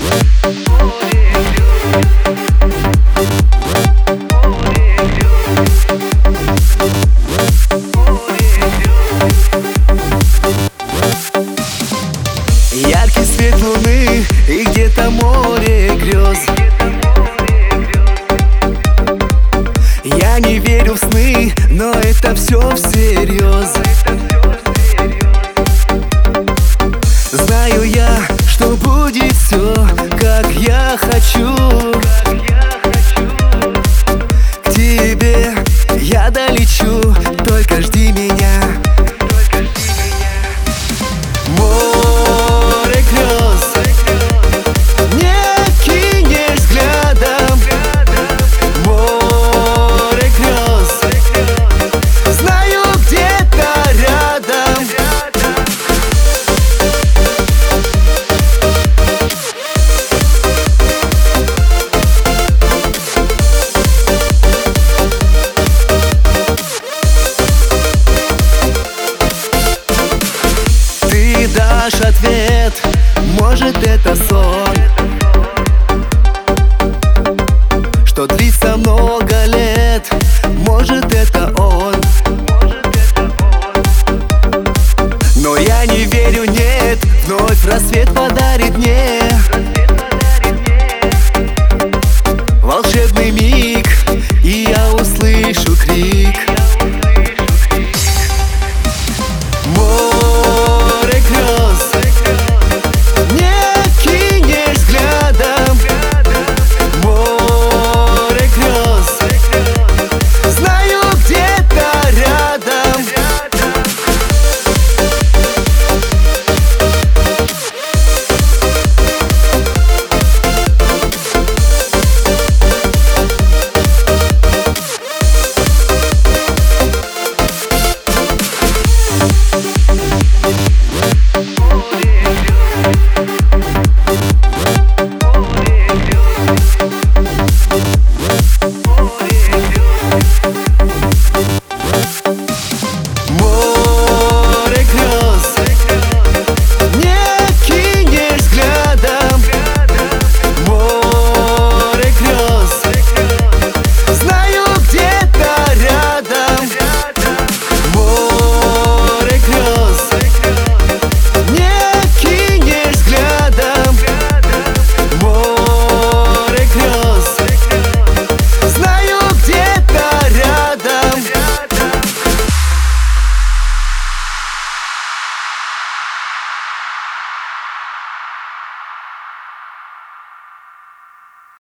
Яркий свет луны и где-то море грез. Я не верю в сны, но это все всерьез. Знаю я, что будет все, как я хочу. К тебе я долечу, только жди меня. Море грез, не кинешь взглядом. Море грез, знаю, где-то рядом. Ты дашь ответ, может это сон, что длится много лет, может это он. Но я не верю, нет, вновь рассвет подарит мне